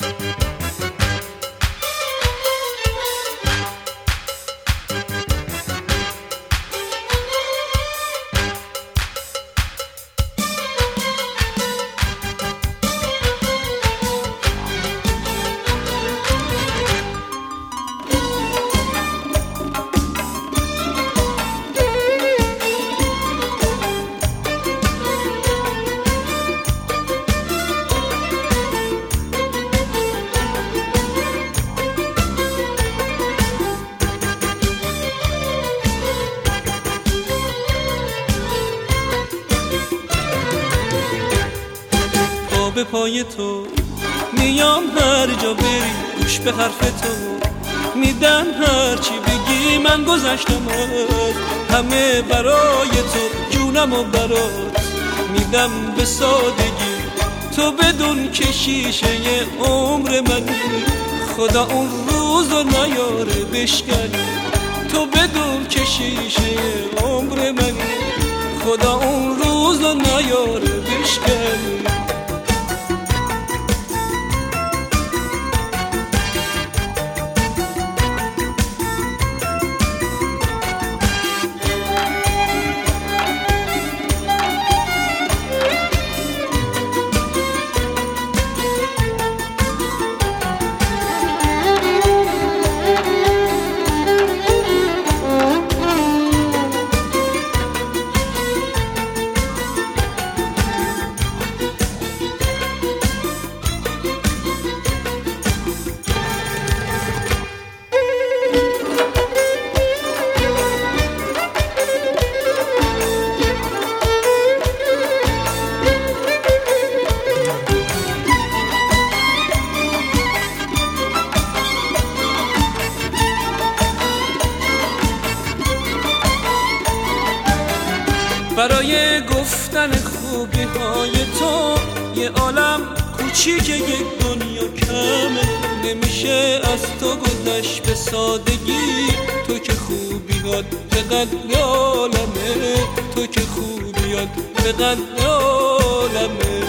به پای تو میام هر جا بری، گوش به حرف تو میدم، هر چی بگی من گذشتم از همه برای تو، جونم و برات میدم به سادگی. تو بدون که شیشه عمر منی، خدا اون روزو نیاره بشکنی. تو بدون که شیشه عمر منی، خدا اون روزو نیاره بشکنی. برای گفتن خوبی های تو یه عالم کوچیک، یک دنیا کمه. نمیشه از تو گذشت به سادگی. تو که خوبیات به قد عالمه، تو که خوبیات به قد عالمه.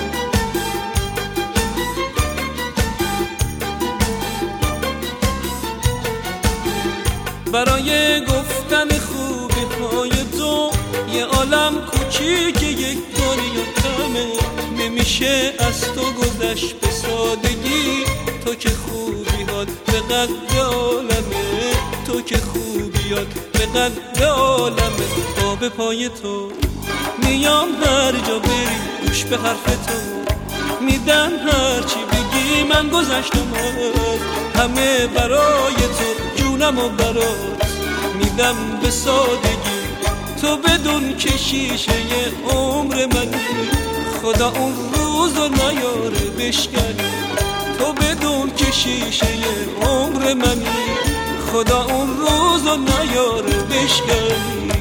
برای گفتن خوبی های تو یه عالم کوچیک، یک دنیا کمه. نمیشه از تو گذشت به سادگی. تو که خوبیات به قد عالمه، تو که خوبیات به قد عالمه. تا به پای تو میام هر جا بری، گوش به حرف تو میدم، هر چی بگی من گذشتم از همه برای تو، جونم و برات میدم به سادگی. تو بدون که شیشه عمر منی، خدا اون روزو نیاره بشکنی. تو بدون که شیشه عمر منی، خدا اون روزو نیاره بشکنی.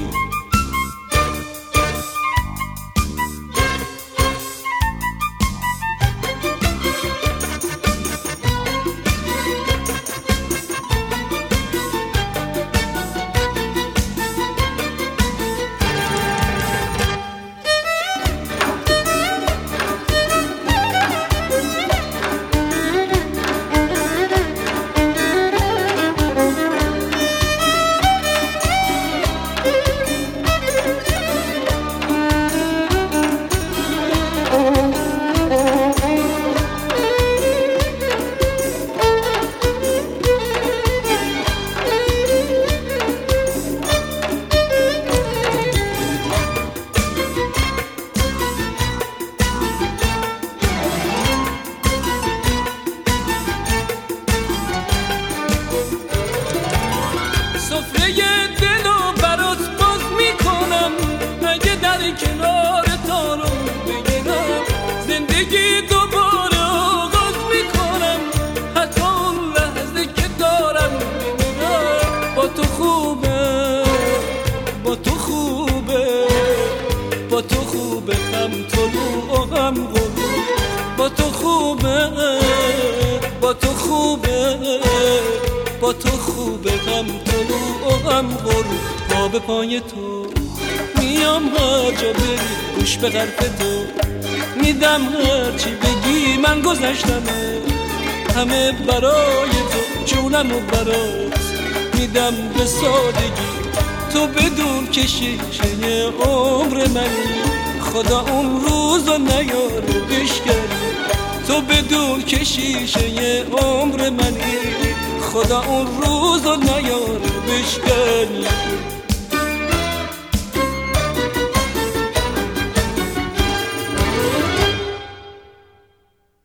سفره دلو برات باز میکنم، مگه در کنار تا رو بگیرم. زندگی دوباره آغاز میکنم، حتی اون لحظه که دارم میمیرم. با تو خوبه، با تو خوبه، با تو خوبه، هم طلوع و هم غروب. با تو خوبه، با تو خوبه، با تو خوبه، هم طلوع و هم غروب. پا به پای تو میام هر جا بری، گوش به حرف تو میدم، هر چی بگی من گذشتمه. همه برای تو، جونمو برات میدم به سادگی. تو بدون که شیشه عمر منی، خدا اون روزو نیاره بشکنی. تو بدون که شیشه عمر منی، خدا اون روزو نیاره بشکنی.